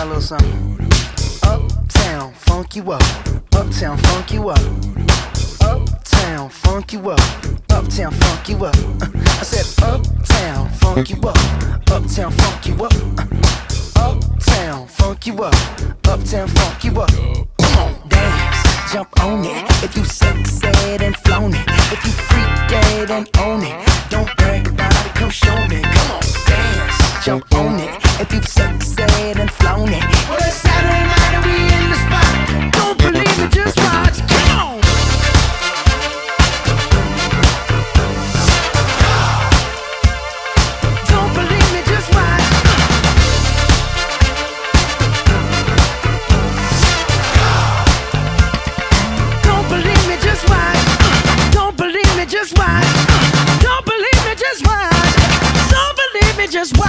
little something. Uptown, funk you up. Uptown, funk you up. Uptown, funk you up. Uptown, funk you up. I said uptown, funk you up. Uptown, funk you up. Uptown, funk you up. Uptown, funk you up. Come on, dance, jump on it. If you sexed and flown it, if you freak dead and own it, don't brag about it, come show me. Come on, dance, jump on it. If you sexed and flown it, well, it's Saturday night and we in the spot. Don't believe it, just watch. Come on. Don't believe me, just watch. Don't believe me, just watch. Don't believe me, just watch. Don't believe me, just watch. Don't believe me, just watch.